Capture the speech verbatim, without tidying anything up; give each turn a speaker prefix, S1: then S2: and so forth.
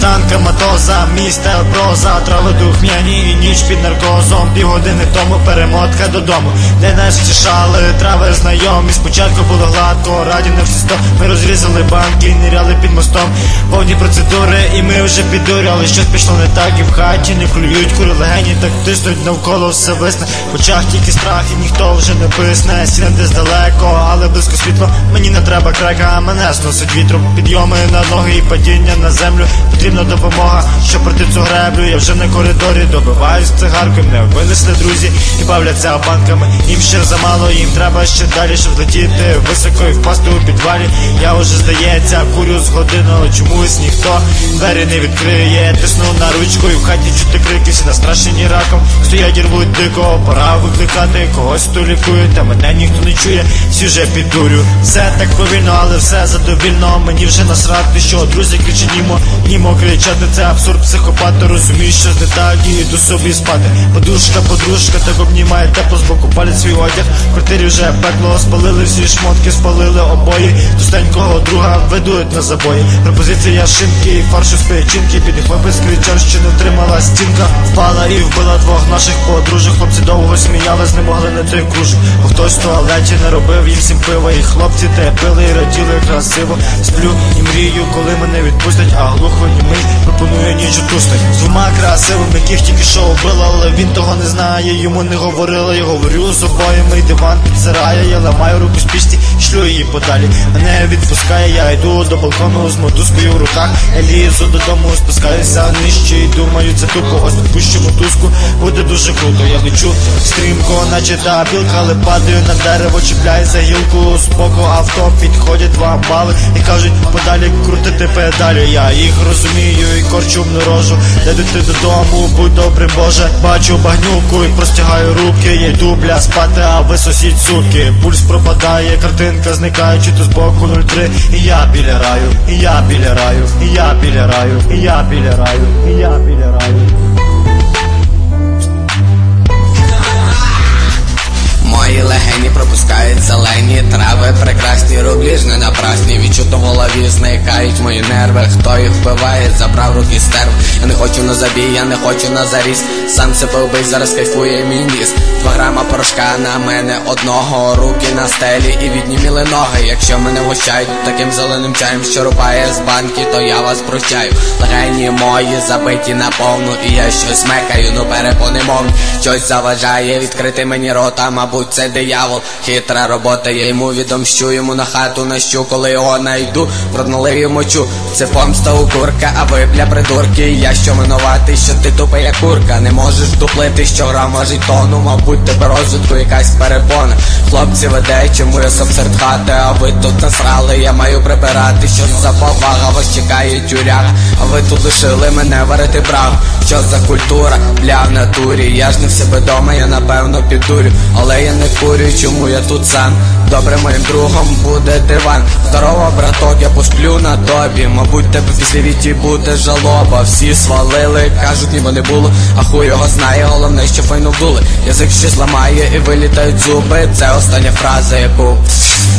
S1: ранка матоза, міста проза, трави духмяні і ніч під наркозом. Півгодини тому перемотка додому, де нас втішали трави знайомі. Спочатку було гладко, раді на всі сто. Ми розрізали банки, ниряли під мостом. Повні процедури і ми вже підурі. Але щось пішло не так і в хаті не клюють кури. Легені так тиснуть, навколо все висне. В очах тільки страх і ніхто вже не писне. Сінем десь далеко, але близько світло. Мені не треба крека, мене зносить вітром. Підйоми на ноги і падіння на землю. Потрібна допомога, щоб пройти цю греблю. Я вже на коридорі добиваюсь цигаркою. Мене винесли друзі і бавляться банками. Їм ще замало, їм треба ще далі, щоб злетіти високо і впасти у підвалі. Я вже, здається, курю з годину, але чомусь ніхто двері не відкриє. Тисну на ручку і в хаті чути крики, всі настрашені раком. Стоять і рвуть дико, пора викликати когось, хто лікує, та мене ніхто не чує, всі вже піддурю. Все так повільно, але все задовільно. Мені вже насрати, що друзі кричать німо. Німо кричати, це абсурд психопата. Розумію, що не так, і йду собі спати. Подушка, подружка, так обнімає тепло, збоку палять свій одяг. В квартирі вже пекло, спалили всі шмотки, спалили обої. Тустенького друга ведуть на забої. Пропозиція шинки і фаршу з печінки. Під хлопець кричав, що не втримала стінка. Впала і вбила двох наших подружок. Хлопці довго сміялись, не могли на той кружок. Бо хтось в туалеті не робив їм всім пива. І хлопці те пили і раділи красиво. Сплю і мрію, коли мене відпустять, а глухо німий пропонує ніч утуснуть. З двома красивими, яких тільки що вбила, але він того не знає, йому не говорила. Я говорю з обоями, диван підсирає. Я ламаю руку з пічці, шлю її подалі. Мене відпускає, я йду до балкону з мотузкою в руках. Я лізу додому, спускаюся нижче і думаю, це тупо, ось відпущу мотузку, буде дуже круто. Я лечу стрімко, наче та білка, але падаю на дерево, чіпляю за гілку. З боку авто підходять два бали і кажуть, подалі крутити педалі. Я їх розумію і корчу рожу. Де ти додому, будь добрим, Боже. Бачу багнюку і простягаю руки. Я йду, бля, спати, а ви сусід сутки. Пульс пропадає, картинка зникає, чи то з боку нуль три. І я біля раю, і я біля раю, і я біля раю, і я біля раю, і я біля раю.
S2: Мої легені пропускають зелені трави, прекрасні рублі ж не напрасні. Відчуто в голові зникають мої нерви. Хто їх вбиває, забрав руки стерв. Я не хочу на забій, я не хочу на заріз. Сам себе вбий, зараз кайфує мій ніс. Два грама порошка на мене одного. Руки на стелі і відніміли ноги. Якщо мене вгощають таким зеленим чаєм, що рубає з банки, то я вас прощаю. Легені мої забиті наповну, і я щось мекаю, ну перепони мовні. Щось заважає відкрити мені рота, мабуть це диявол, хитра робота, я йому відомщу, йому на хату нащу, коли його найду, продналив мочу. Це помста у курка, а ви, бля, придурки. Я що винуватий, що ти тупа як курка. Не можеш дуплити, що грам важить тону, мабуть тебе розвитку якась перепона. Хлопці веде, чому я сам серед хати, а ви тут насрали, я маю прибирати. Що за повага, вас чекає тюряга, а ви тут лишили мене варити брав. Що за культура, бля, в натурі. Я ж не в себе дома, я напевно піддурю, але я не курю, чому я тут сам. Добре, моїм другом буде диван. Здорово, браток, я посплю на тобі. Мабуть, тебе після віті буде жалоба. Всі свалили, кажуть, ніби не було, а хуй його знає, головне, що файно вдули. Язик щось ламає і вилітають зуби. Це остання фраза, яку